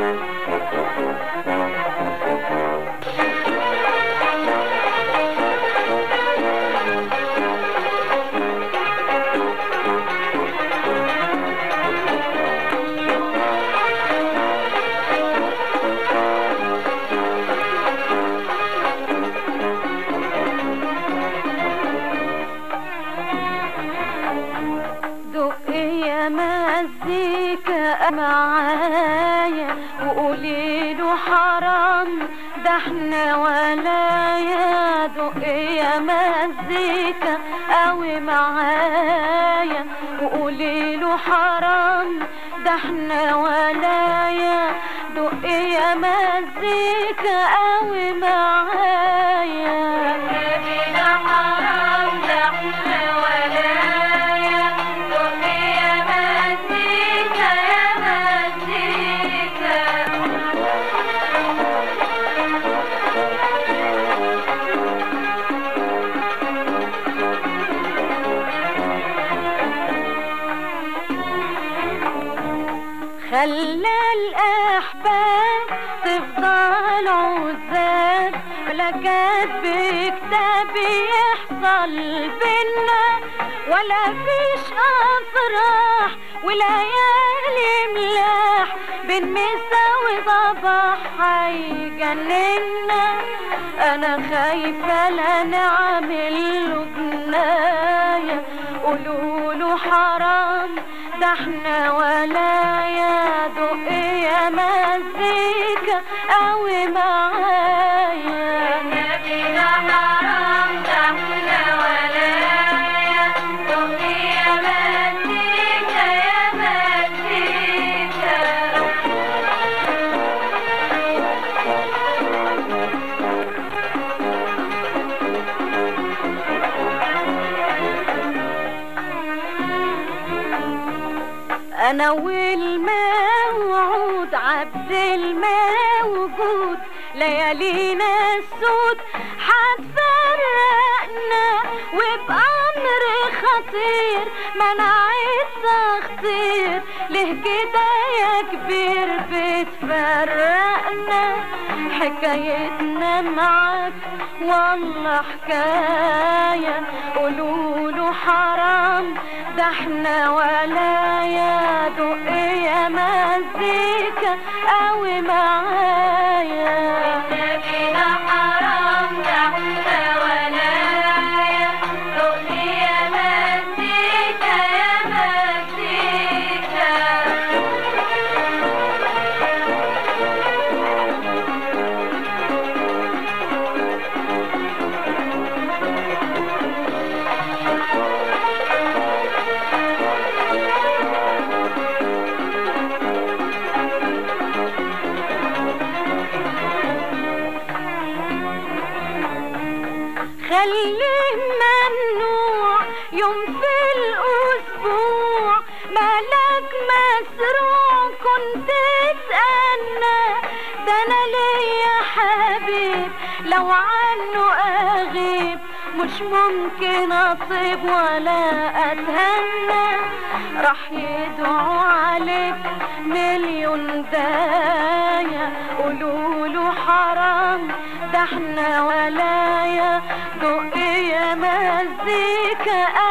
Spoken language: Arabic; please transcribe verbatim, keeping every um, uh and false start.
مزيكا معايا وقوليله حرام ده احنا ولايا. دق يا مزيكا قوي معايا وقوليله حرام ده احنا ولايا. دق يا مزيكا قوي معايا. خلى الأحباب تفضل عزاب ولا كاتب كتاب يحصل بينا ولا فيش أفراح وليالي ملاح بين مسا وصباح هيجننا. أنا خايفة لا نعمل له جناية قولوله حرام ده احنا ولايا. دق يا مزيكا قوي معايا. نبينا حرام ده احنا ولايا. دق يا مزيكا يا مزيكا. أنا والموعود عبد الموجود ليالينا السود حتفرقنا وبأمر خطير منعت تخطير. ليه كده يا كبير بتفرقنا؟ حكايتنا معاك والله حكاية قولوله حرام ده احنا ولايا. دق يا مزيكا قوي معايا. نبينا حرام ده احنا ولايا. دق يا مزيكا يا مزيكا. خليه ممنوع يوم في الأسبوع مالك مسروع كنت تسألنا. ده أنا ليا حبيب لو عنه أغيب مش ممكن أطيب ولا أتهنى. راح يدعو عليك مليون داية قولوله حرام ده احنا ولايا. دق يا مزيكا